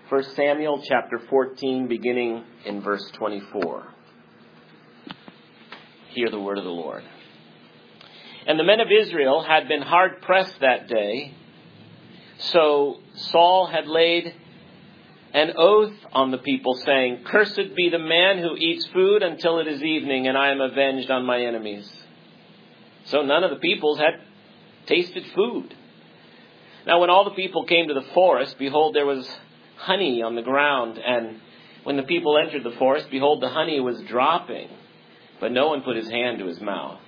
1 Samuel chapter 14, beginning in verse 24. Hear the word of the Lord. And the men of Israel had been hard pressed that day, so Saul had laid an oath on the people, saying, "Cursed be the man who eats food until it is evening, and I am avenged on my enemies." So none of the peoples had tasted food. Now when all the people came to the forest, behold, there was honey on the ground. And when the people entered the forest, behold, the honey was dropping, but no one put his hand to his mouth.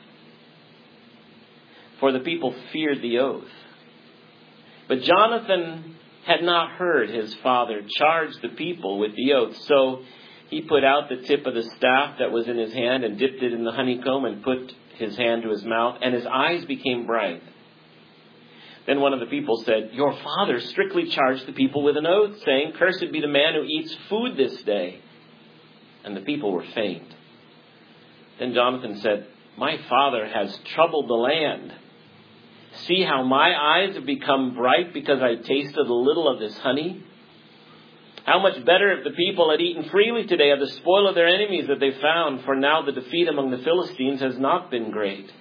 For the people feared the oath. But Jonathan had not heard his father charge the people with the oath. So he put out the tip of the staff that was in his hand and dipped it in the honeycomb and put his hand to his mouth, and his eyes became bright. Then one of the people said, "Your father strictly charged the people with an oath, saying, 'Cursed be the man who eats food this day.' And the people were faint." Then Jonathan said, "My father has troubled the land. See how my eyes have become bright because I tasted a little of this honey? How much better if the people had eaten freely today of the spoil of their enemies that they found, for now the defeat among the Philistines has not been great."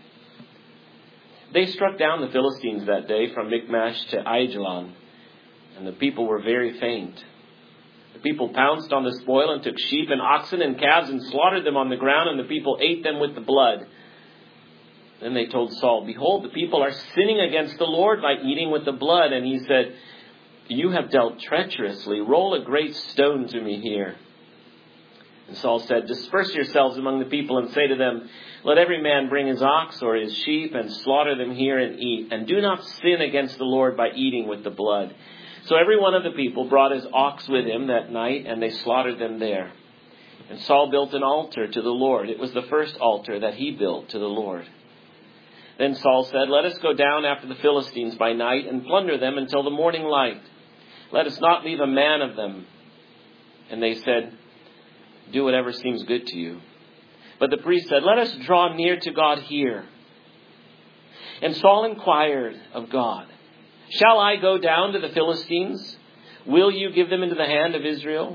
They struck down the Philistines that day from Michmash to Aijalon, and the people were very faint. The people pounced on the spoil and took sheep and oxen and calves and slaughtered them on the ground, and the people ate them with the blood. Then they told Saul, "Behold, the people are sinning against the Lord by eating with the blood." And he said, "You have dealt treacherously. Roll a great stone to me here." And Saul said, "Disperse yourselves among the people and say to them, 'Let every man bring his ox or his sheep and slaughter them here and eat. And do not sin against the Lord by eating with the blood.' So every one of the people brought his ox with him that night, and they slaughtered them there. And Saul built an altar to the Lord. It was the first altar that he built to the Lord. Then Saul said, 'Let us go down after the Philistines by night and plunder them until the morning light. Let us not leave a man of them.' And they said, 'Do whatever seems good to you.' But the priest said, 'Let us draw near to God here.' And Saul inquired of God, 'Shall I go down to the Philistines? Will you give them into the hand of Israel?'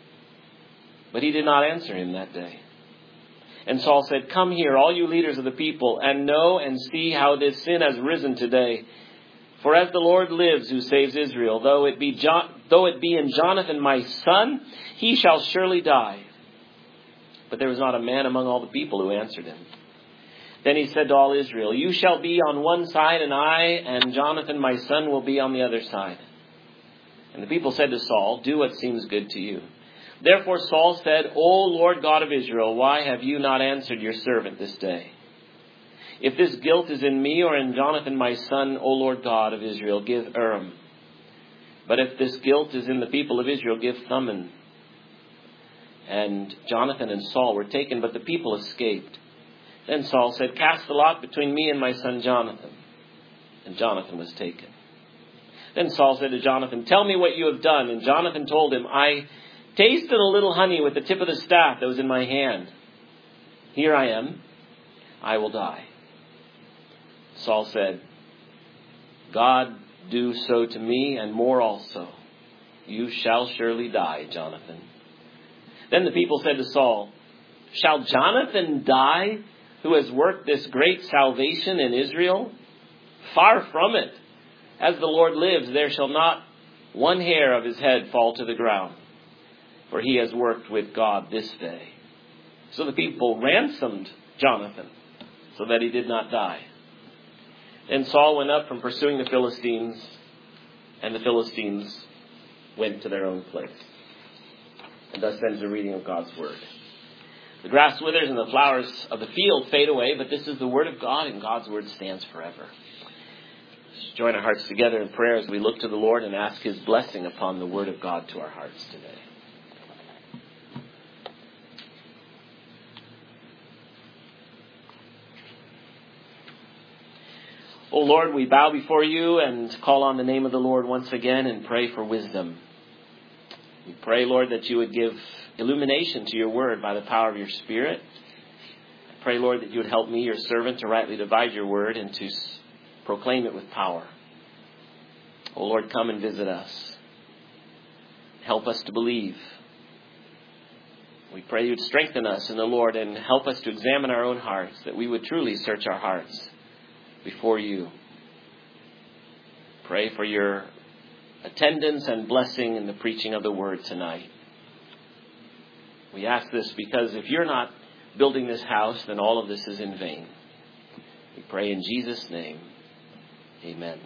But he did not answer him that day. And Saul said, 'Come here, all you leaders of the people, and know and see how this sin has risen today. For as the Lord lives who saves Israel, though it be in Jonathan my son, he shall surely die.' But there was not a man among all the people who answered him. Then he said to all Israel, 'You shall be on one side, and I and Jonathan my son will be on the other side.' And the people said to Saul, 'Do what seems good to you.' Therefore Saul said, 'O Lord God of Israel, why have you not answered your servant this day? If this guilt is in me or in Jonathan my son, O Lord God of Israel, give Urim. But if this guilt is in the people of Israel, give Thummim.' And Jonathan and Saul were taken, but the people escaped. Then Saul said, 'Cast the lot between me and my son Jonathan.' And Jonathan was taken. Then Saul said to Jonathan, 'Tell me what you have done.' And Jonathan told him, 'I tasted a little honey with the tip of the staff that was in my hand. Here I am. I will die.' Saul said, 'God do so to me and more also. You shall surely die, Jonathan.' Then the people said to Saul, 'Shall Jonathan die, who has worked this great salvation in Israel? Far from it. As the Lord lives, there shall not one hair of his head fall to the ground. For he has worked with God this day.' So the people ransomed Jonathan so that he did not die. Then Saul went up from pursuing the Philistines, and the Philistines went to their own place." And thus ends the reading of God's word. The grass withers and the flowers of the field fade away, but this is the word of God, and God's word stands forever. Let's join our hearts together in prayer as we look to the Lord and ask his blessing upon the word of God to our hearts today. O Lord, we bow before you and call on the name of the Lord once again and pray for wisdom. We pray, Lord, that you would give illumination to your word by the power of your Spirit. I pray, Lord, that you would help me, your servant, to rightly divide your word and to proclaim it with power. O Lord, come and visit us. Help us to believe. We pray you'd strengthen us in the Lord and help us to examine our own hearts, that we would truly search our hearts before you. Pray for your attendance and blessing in the preaching of the word tonight. We ask this because if you're not building this house, then all of this is in vain. We pray in Jesus' name. Amen.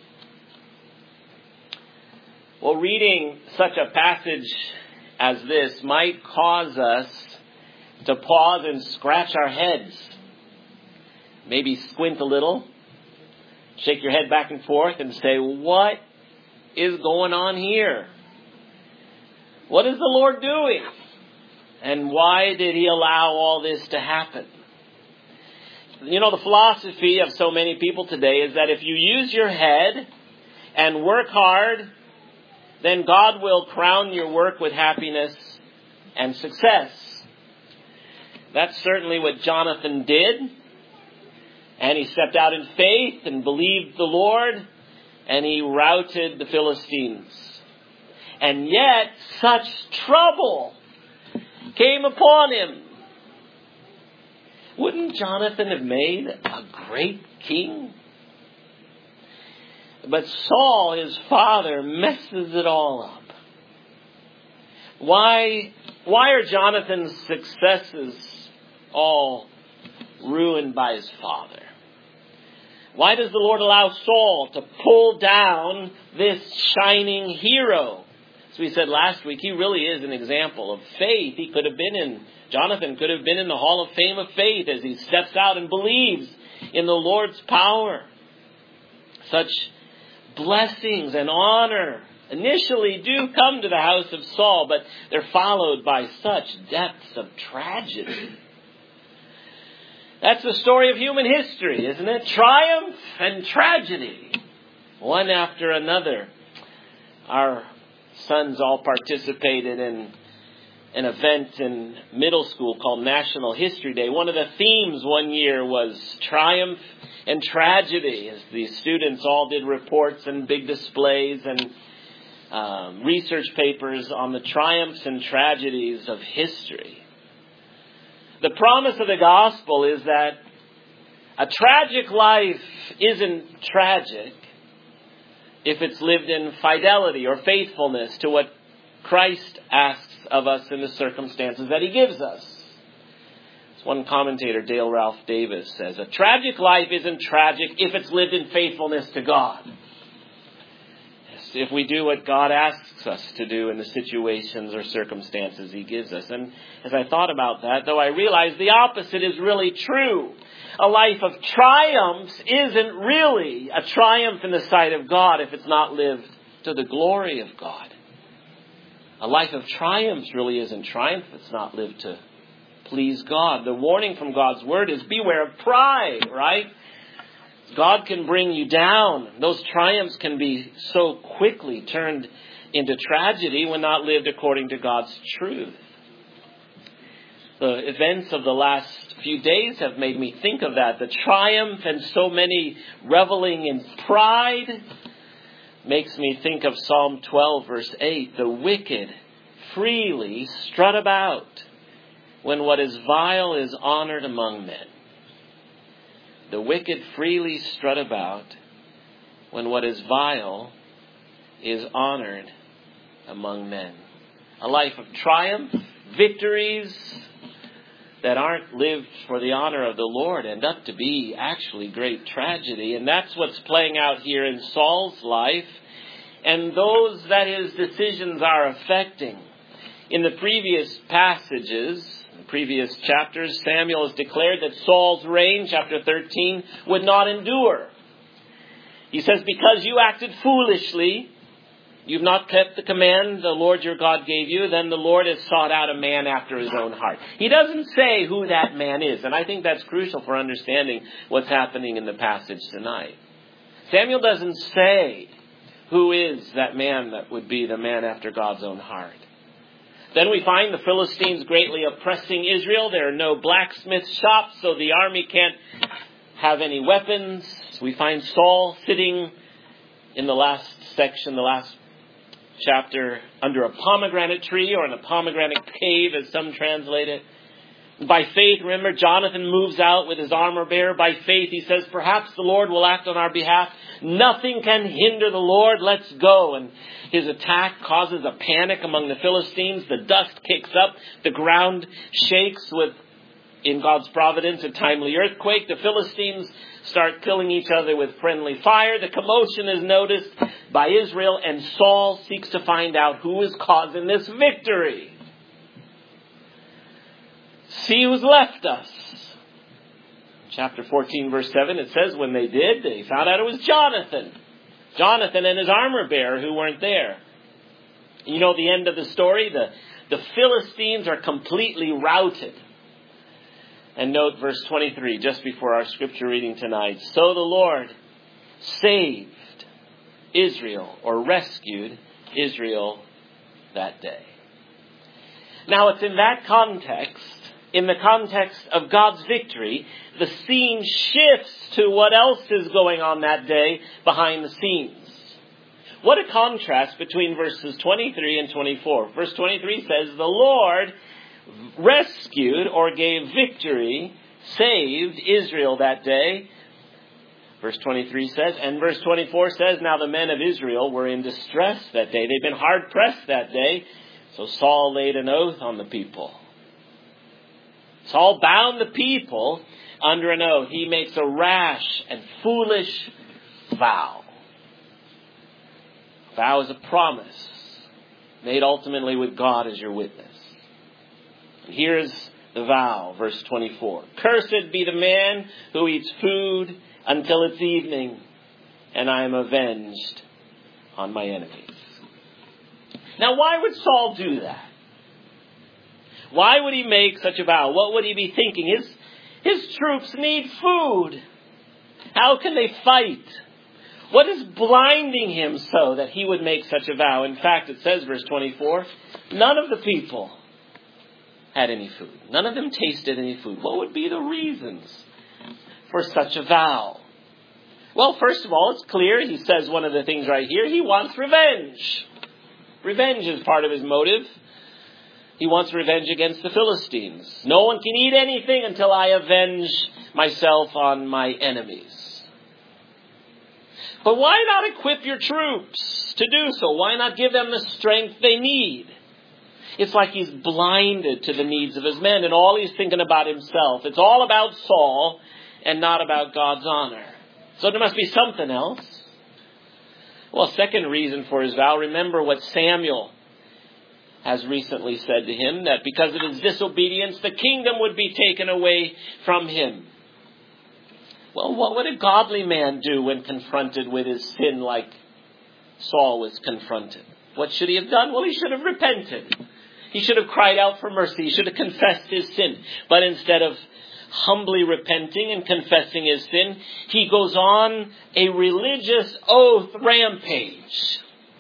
Well, reading such a passage as this might cause us to pause and scratch our heads. Maybe squint a little, shake your head back and forth and say, what is going on here? What is the Lord doing? And why did he allow all this to happen? You know, the philosophy of so many people today is that if you use your head and work hard, then God will crown your work with happiness and success. That's certainly what Jonathan did. And he stepped out in faith and believed the Lord, and he routed the Philistines. And yet, such trouble came upon him. Wouldn't Jonathan have made a great king? But Saul, his father, messes it all up. Why are Jonathan's successes all ruined by his father? Why does the Lord allow Saul to pull down this shining hero? As we said last week, he really is an example of faith. Jonathan could have been in the Hall of Fame of Faith as he steps out and believes in the Lord's power. Such blessings and honor initially do come to the house of Saul, but they're followed by such depths of tragedy. That's the story of human history, isn't it? Triumph and tragedy, one after another. Our sons all participated in an event in middle school called National History Day. One of the themes one year was triumph and tragedy, as the students all did reports and big displays and research papers on the triumphs and tragedies of history. The promise of the gospel is that a tragic life isn't tragic if it's lived in fidelity or faithfulness to what Christ asks of us in the circumstances that he gives us. As one commentator, Dale Ralph Davis, says, a tragic life isn't tragic if it's lived in faithfulness to God. If we do what God asks us to do in the situations or circumstances he gives us. And as I thought about that, though, I realized the opposite is really true. A life of triumphs isn't really a triumph in the sight of God if it's not lived to the glory of God. A life of triumphs really isn't triumph if it's not lived to please God. The warning from God's word is beware of pride, right? God can bring you down. Those triumphs can be so quickly turned into tragedy when not lived according to God's truth. The events of the last few days have made me think of that. The triumph and so many reveling in pride makes me think of Psalm 12, verse 8. The wicked freely strut about when what is vile is honored among men. The wicked freely strut about when what is vile is honored among men. A life of triumph, victories that aren't lived for the honor of the Lord end up to be actually great tragedy. And that's what's playing out here in Saul's life and those that his decisions are affecting. In the previous passages, previous chapters, Samuel has declared that Saul's reign, chapter 13, would not endure. He says, because you acted foolishly, you've not kept the command the Lord your God gave you, then the Lord has sought out a man after his own heart. He doesn't say who that man is, and I think that's crucial for understanding what's happening in the passage tonight. Samuel doesn't say who is that man that would be the man after God's own heart. Then we find the Philistines greatly oppressing Israel. There are no blacksmith shops, so the army can't have any weapons. We find Saul sitting in the last section, the last chapter under a pomegranate tree, or in a pomegranate cave, as some translate it. By faith, remember, Jonathan moves out with his armor bearer. By faith, he says, perhaps the Lord will act on our behalf. Nothing can hinder the Lord. Let's go. And his attack causes a panic among the Philistines. The dust kicks up. The ground shakes with, in God's providence, a timely earthquake. The Philistines start killing each other with friendly fire. The commotion is noticed by Israel, and Saul seeks to find out who is causing this victory. See who's left us. Chapter 14, verse 7, it says, when they did, they found out it was Jonathan. Jonathan and his armor bearer who weren't there. You know the end of the story? The Philistines are completely routed. And note verse 23, just before our scripture reading tonight. So the Lord saved Israel, or rescued Israel that day. Now it's in that context, in the context of God's victory, the scene shifts to what else is going on that day behind the scenes. What a contrast between verses 23 and 24. Verse 23 says, the Lord rescued, or gave victory, saved Israel that day. Verse 23 says, and verse 24 says, now the men of Israel were in distress that day. They'd been hard pressed that day. So Saul laid an oath on the people. Saul bound the people under an oath. He makes a rash and foolish vow. Vow is a promise made ultimately with God as your witness. And here's the vow, verse 24. Cursed be the man who eats food until it's evening, and I am avenged on my enemies. Now, why would Saul do that? Why would he make such a vow? What would he be thinking? His troops need food. How can they fight? What is blinding him so that he would make such a vow? In fact, it says, verse 24, none of the people had any food. None of them tasted any food. What would be the reasons for such a vow? Well, first of all, it's clear. He says one of the things right here. He wants revenge. Revenge is part of his motive. He wants revenge against the Philistines. No one can eat anything until I avenge myself on my enemies. But why not equip your troops to do so? Why not give them the strength they need? It's like he's blinded to the needs of his men, and all he's thinking about himself. It's all about Saul and not about God's honor. So there must be something else. Well, second reason for his vow, remember what Samuel has recently said to him, that because of his disobedience, the kingdom would be taken away from him. Well, what would a godly man do when confronted with his sin like Saul was confronted? What should he have done? Well, he should have repented. He should have cried out for mercy. He should have confessed his sin. But instead of humbly repenting and confessing his sin, he goes on a religious oath rampage.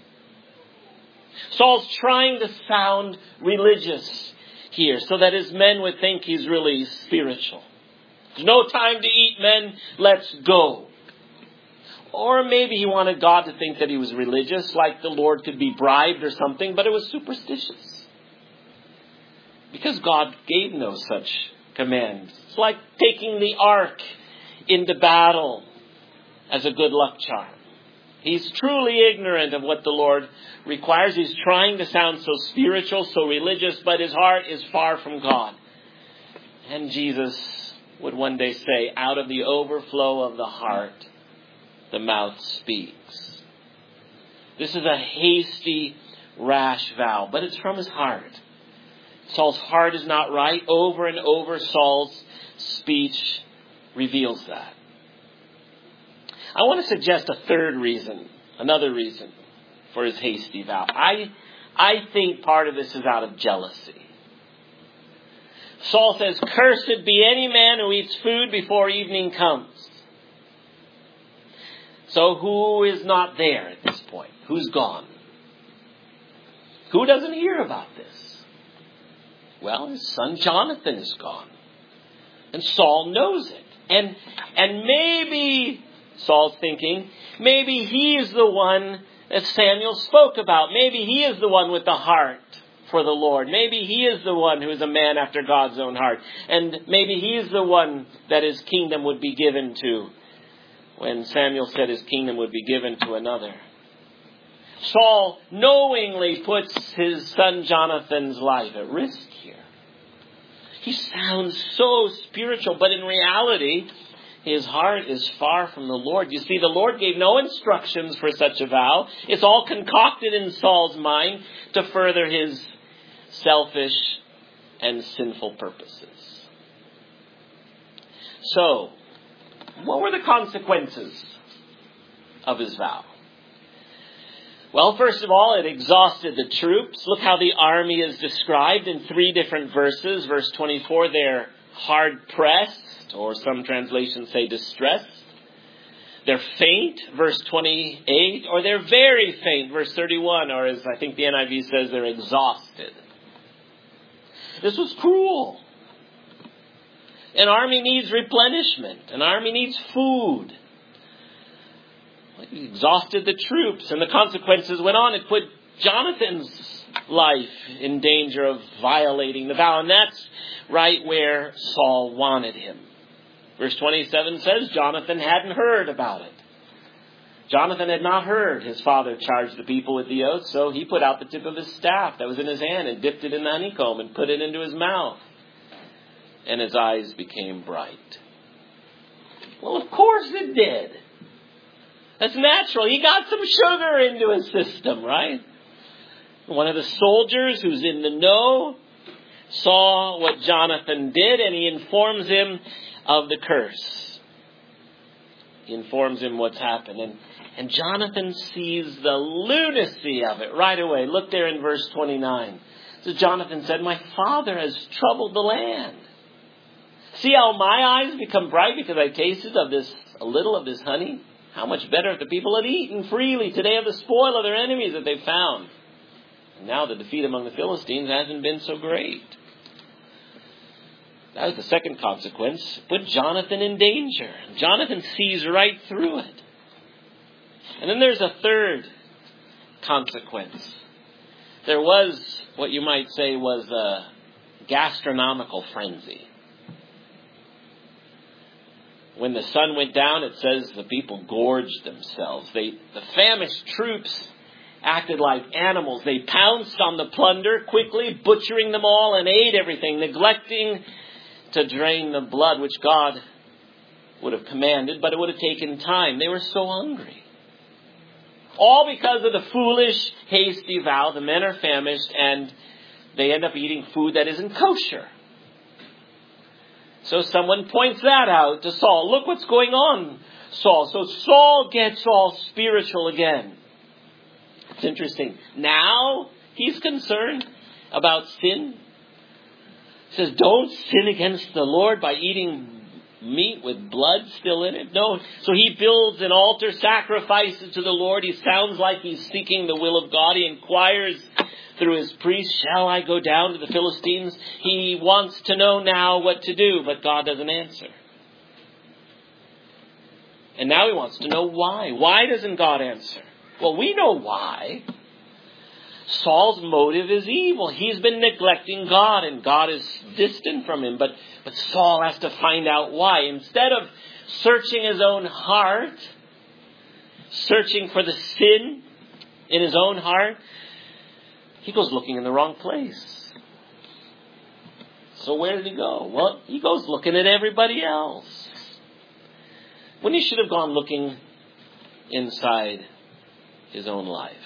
Saul's trying to sound religious here so that his men would think he's really spiritual. There's no time to eat, men. Let's go. Or maybe he wanted God to think that he was religious, like the Lord could be bribed or something, but it was superstitious. Because God gave no such command. It's like taking the ark into battle as a good luck charm. He's truly ignorant of what the Lord requires. He's trying to sound so spiritual, so religious, but his heart is far from God. And Jesus would one day say, out of the overflow of the heart, the mouth speaks. This is a hasty, rash vow, but it's from his heart. Saul's heart is not right. Over and over, Saul's speech reveals that. I want to suggest a third reason, another reason for his hasty vow. I think part of this is out of jealousy. Saul says, cursed be any man who eats food before evening comes. So who is not there at this point? Who's gone? Who doesn't hear about this? Well, his son Jonathan is gone. And Saul knows it. And maybe, Saul's thinking, maybe he is the one that Samuel spoke about. Maybe he is the one with the heart for the Lord. Maybe he is the one who is a man after God's own heart. And maybe he is the one that his kingdom would be given to when Samuel said his kingdom would be given to another. Saul knowingly puts his son Jonathan's life at risk here. He sounds so spiritual, but in reality, his heart is far from the Lord. You see, the Lord gave no instructions for such a vow. It's all concocted in Saul's mind to further his selfish and sinful purposes. So, what were the consequences of his vow? Well, first of all, it exhausted the troops. Look how the army is described in 3 different verses. Verse 24, they're hard-pressed, or some translations say distressed. They're faint, verse 28, or they're very faint, verse 31, or as I think the NIV says, they're exhausted. This was cruel. An army needs replenishment. An army needs food. It exhausted the troops, and the consequences went on. It put Jonathan's life in danger of violating the vow, and that's right where Saul wanted him. Verse 27 says Jonathan hadn't heard about it. Jonathan had not heard his father charge the people with the oath, so he put out the tip of his staff that was in his hand and dipped it in the honeycomb and put it into his mouth. And his eyes became bright. Well, of course it did. That's natural. He got some sugar into his system, right? One of the soldiers who's in the know saw what Jonathan did, and he informs him of the curse. He informs him what's happened. And Jonathan sees the lunacy of it right away. Look there in verse 29. So Jonathan said, "My father has troubled the land. See how my eyes become bright because I tasted a little of this honey? How much better if the people had eaten freely today of the spoil of their enemies that they found. And now the defeat among the Philistines hasn't been so great." That was the second consequence. Put Jonathan in danger. Jonathan sees right through it. And then there's a third consequence. There was what you might say was a gastronomical frenzy. When the sun went down, it says the people gorged themselves. The famished troops acted like animals. They pounced on the plunder quickly, butchering them all, and ate everything, neglecting to drain the blood, which God would have commanded, but it would have taken time. They were so hungry. All because of the foolish, hasty vow. The men are famished, and they end up eating food that isn't kosher. So someone points that out to Saul. Look what's going on, Saul. So Saul gets all spiritual again. It's interesting. Now he's concerned about sin. He says, don't sin against the Lord by eating meat with blood still in it. No. So he builds an altar, sacrifices to the Lord. He sounds like he's seeking the will of God. He inquires through his priest, shall I go down to the Philistines? He wants to know now what to do, but God doesn't answer. And now he wants to know why. Why doesn't God answer? Well, we know why. Saul's motive is evil. He's been neglecting God, and God is distant from him. But Saul has to find out why. Instead of searching his own heart, searching for the sin in his own heart, he goes looking in the wrong place. So where did he go? Well, he goes looking at everybody else, when he should have gone looking inside his own life.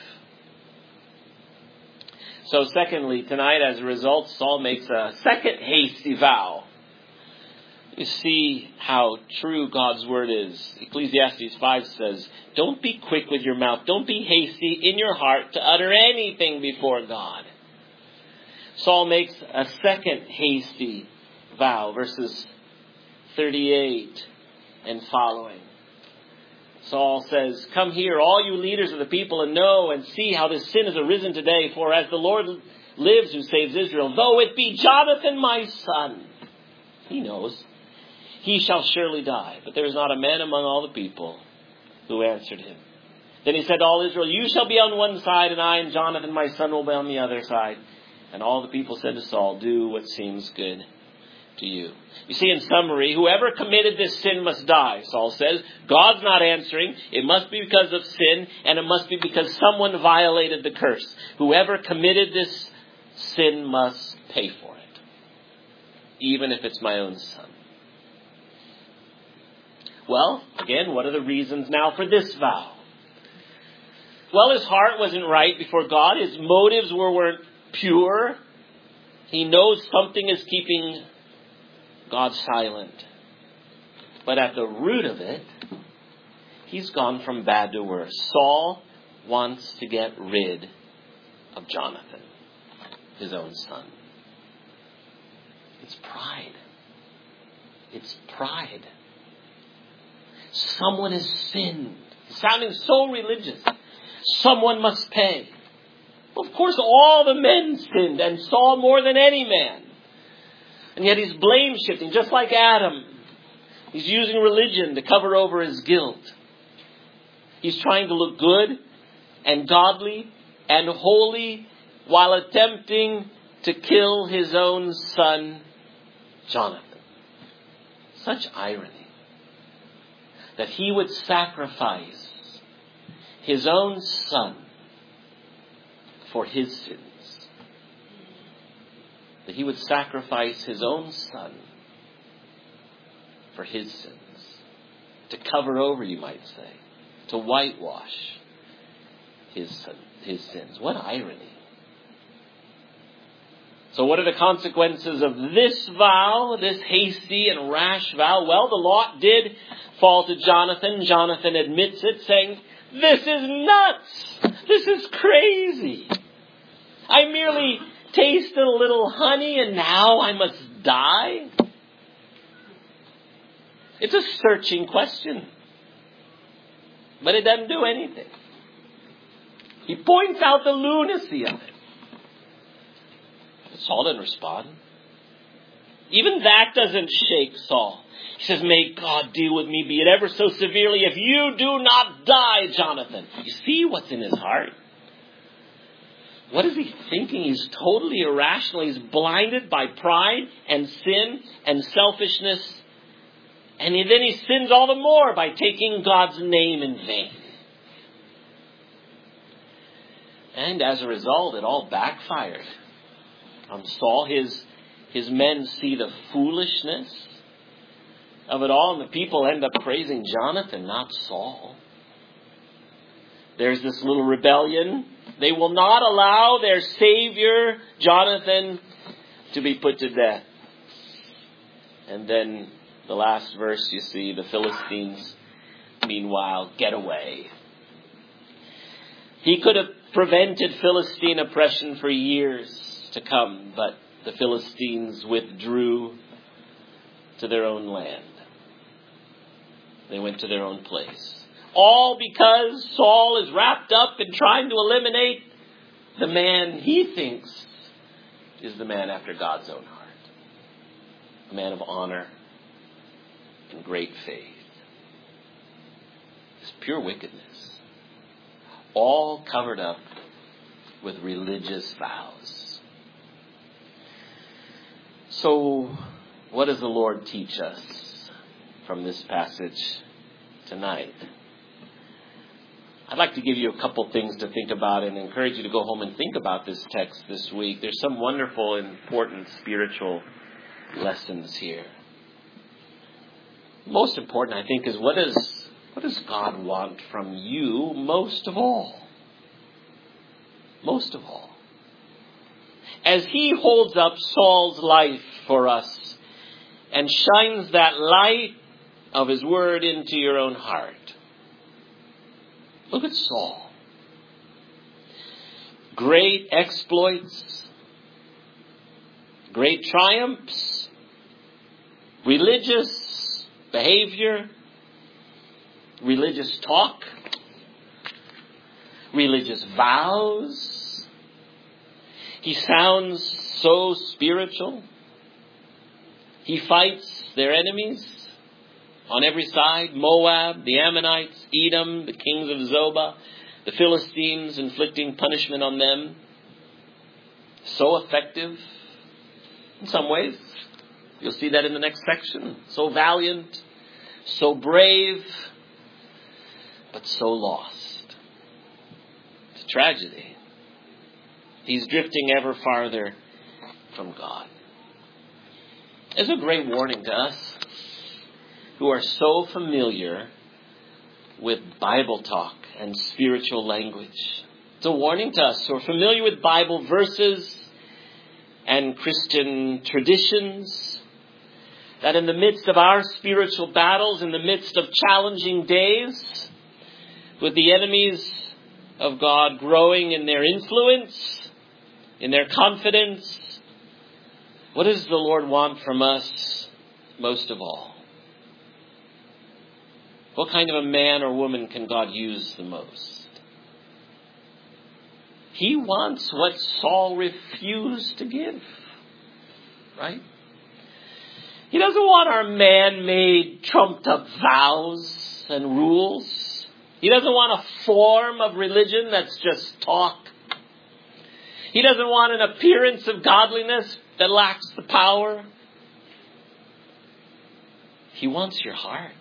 So secondly, tonight, as a result, Saul makes a second hasty vow. You see how true God's word is. Ecclesiastes 5 says, don't be quick with your mouth. Don't be hasty in your heart to utter anything before God. Saul makes a second hasty vow, verses 38 and following. Saul says, come here, all you leaders of the people, and know and see how this sin has arisen today. For as the Lord lives who saves Israel, though it be Jonathan my son, he knows, he shall surely die. But there is not a man among all the people who answered him. Then he said to all Israel, you shall be on one side, and I and Jonathan my son will be on the other side. And all the people said to Saul, do what seems good to you. You see, in summary, whoever committed this sin must die, Saul says. God's not answering. It must be because of sin, and it must be because someone violated the curse. Whoever committed this sin must pay for it, even if it's my own son. Well, again, what are the reasons now for this vow? Well, his heart wasn't right before God. His motives weren't pure. He knows something is keeping God silent. But at the root of it, he's gone from bad to worse. Saul wants to get rid of Jonathan, his own son. It's pride. It's pride. Someone has sinned. Sounding so religious. Someone must pay. Well, of course, all the men sinned, and Saul more than any man. And yet he's blame shifting, just like Adam. He's using religion to cover over his guilt. He's trying to look good and godly and holy while attempting to kill his own son, Jonathan. Such irony that he would sacrifice his own son for his sins. That he would sacrifice his own son for his sins. To cover over, you might say. To whitewash his sins. What irony. So what are the consequences of this vow, this hasty and rash vow? Well, the lot did fall to Jonathan. Jonathan admits it, saying, this is nuts. This is crazy. I merely tasted a little honey and now I must die? It's a searching question. But it doesn't do anything. He points out the lunacy of it. Saul didn't respond. Even that doesn't shake Saul. He says, may God deal with me, be it ever so severely, if you do not die, Jonathan. You see what's in his heart? What is he thinking? He's totally irrational. He's blinded by pride and sin and selfishness. And then he sins all the more by taking God's name in vain. And as a result, it all backfired on Saul. His men see the foolishness of it all, and the people end up praising Jonathan, not Saul. There's this little rebellion. They will not allow their savior, Jonathan, to be put to death. And then the last verse, you see, the Philistines, meanwhile, get away. He could have prevented Philistine oppression for years to come, but the Philistines withdrew to their own land. They went to their own place. All because Saul is wrapped up in trying to eliminate the man he thinks is the man after God's own heart. A man of honor and great faith. It's pure wickedness. All covered up with religious vows. So, what does the Lord teach us from this passage tonight? I'd like to give you a couple things to think about and encourage you to go home and think about this text this week. There's some wonderful, important spiritual lessons here. Most important, I think, is what does God want from you most of all? Most of all. As he holds up Saul's life for us and shines that light of his word into your own heart. Look at Saul. Great exploits, great triumphs, religious behavior, religious talk, religious vows. He sounds so spiritual. He fights their enemies, on every side. Moab, the Ammonites, Edom, the kings of Zobah, the Philistines, inflicting punishment on them. So effective in some ways. You'll see that in the next section. So valiant, so brave, but so lost. It's a tragedy. He's drifting ever farther from God. It's a great warning to us who are so familiar with Bible talk and spiritual language. It's a warning to us who are familiar with Bible verses and Christian traditions, that in the midst of our spiritual battles, in the midst of challenging days, with the enemies of God growing in their influence, in their confidence, what does the Lord want from us most of all? What kind of a man or woman can God use the most? He wants what Saul refused to give, right? He doesn't want our man-made, trumped-up vows and rules. He doesn't want a form of religion that's just talk. He doesn't want an appearance of godliness that lacks the power. He wants your heart.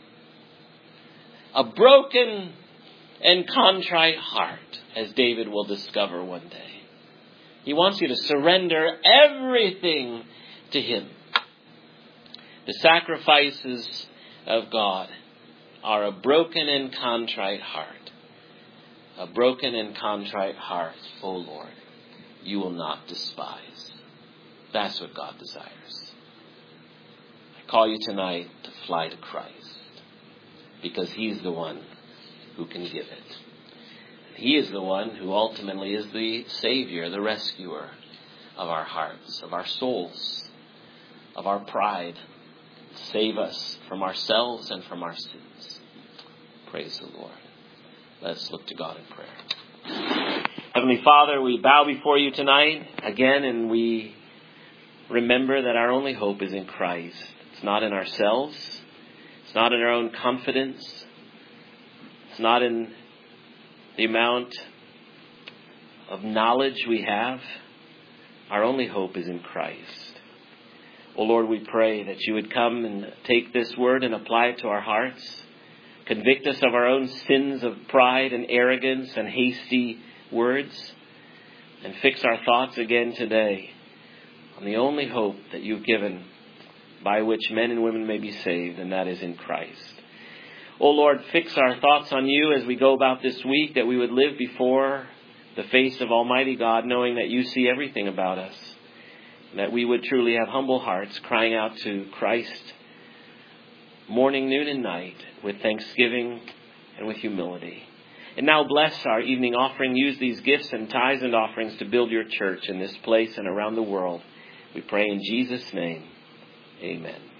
A broken and contrite heart, as David will discover one day. He wants you to surrender everything to Him. The sacrifices of God are a broken and contrite heart. A broken and contrite heart, O Lord, you will not despise. That's what God desires. I call you tonight to fly to Christ, because He's the one who can give it. He is the one who ultimately is the Savior, the rescuer of our hearts, of our souls, of our pride. Save us from ourselves and from our sins. Praise the Lord. Let's look to God in prayer. Heavenly Father, we bow before you tonight again, and we remember that our only hope is in Christ. It's not in ourselves. It's not in our own confidence. It's not in the amount of knowledge we have. Our only hope is in Christ. Oh Lord, we pray that you would come and take this word and apply it to our hearts. Convict us of our own sins of pride and arrogance and hasty words. And fix our thoughts again today on the only hope that you've given by which men and women may be saved, and that is in Christ. Oh Lord, fix our thoughts on you as we go about this week, that we would live before the face of Almighty God, knowing that you see everything about us. That we would truly have humble hearts crying out to Christ morning, noon, and night with thanksgiving and with humility. And now bless our evening offering. Use these gifts and tithes and offerings to build your church in this place and around the world. We pray in Jesus' name. Amen.